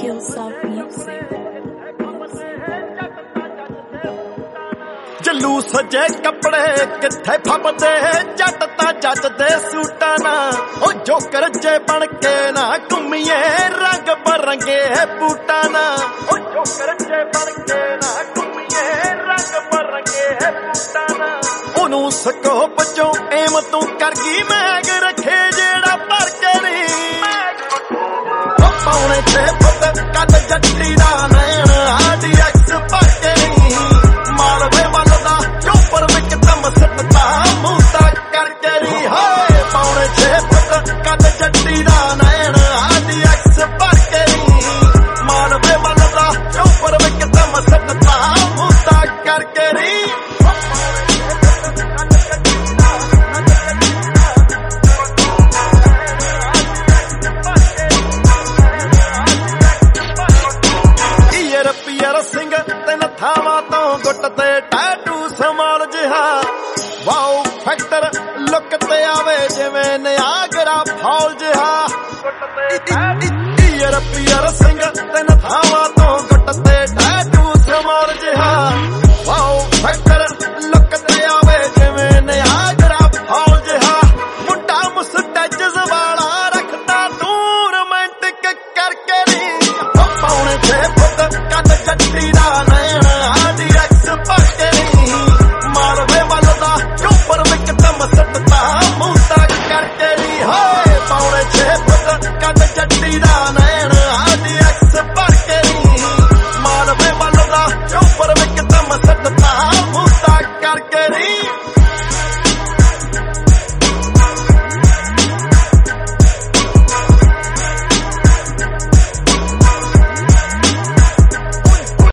Hillside Music. ਜਲੂ ਸਜੇ ਕੱਪੜੇ ਕਿੱਥੇ ਫੱਬਦੇ ਜੱਟ ਤਾਂ ਜੱਜ ਦੇ ਸੂਟਾਂ ਨਾਲ ਉਹ ਜੋਕਰ ਜੇ ਬਣ ਕੇ ਨਾ ਘੁੰਮੀਏ ਰੰਗ ਬਰੰਗੇ ਬੂਟਾਂ ਨਾਲ ਉਹ ਜੋਕਰ ਜੇ ਬਣ ਕੇ ਨਾ ਘੁੰਮੀਏ ਰੰਗ ਬਰੰਗੇ ਬੂਟਾਂ ਨਾਲ ਉਹਨੂੰ ਸਕੋਪ ਚੋਂ ਏਮ ਤੂੰ ਕਰ ਗਈ ਮੈਗ ਰੱਖੇ ਜਿਹੜਾ ਭਰ ਕੇ ਨਹੀਂ ਪੌਣੇ 6 ਫੁੱਟ ਕੱਦ ਜੱਟੀ ਦਾ ਨੈਣ RDX ਭਰ ਕੇ ਨਹੀਂ ਮਾਲਵੇ ਵੱਲ ਦਾ ਚੋਪਰ ਵਿੱਚ ਦਮ ਸੱਟਦਾ ਮੂੰਹ ਤਾਂ ਕਰਕੇ ਨਹੀਂ ਹਾਏ ਪੌਣੇ 6 ਫੁੱਟ ਕੱਦ ਜੱਟੀ ਦਾ ਨੈਣ RDX ਭਰ ਕੇ ਨਹੀਂ ਮਾਲਵੇ ਵੱਲ ਦਾ ਚੋਪਰ ਵਿੱਚ ਦਮ ਸੱਟਦਾ ਮੂੰਹ ਤਾਂ ਕਰਕੇ ਨਹੀਂ ਪੀਅਰ ਸਿੰਘ ਤੇ ਨਥਾਵਾਂ ਤੋਂ ਗੁੱਟ ਤੇ ਟੈਟੂ ਸਮਾਲ ਜਿਹਾ ਵਾਓ ਫੈਕਟਰ ਲੁੱਕ ਤੇ ਆਵੇ ਜਿਵੇਂ ਨਿਆਗਰਾ ਫਾਲ ਜਿਹਾ ਪੀਅਰ ਸਿੰਘ ਤੇ ਨਥਾਵਾਂ ਤੋਂ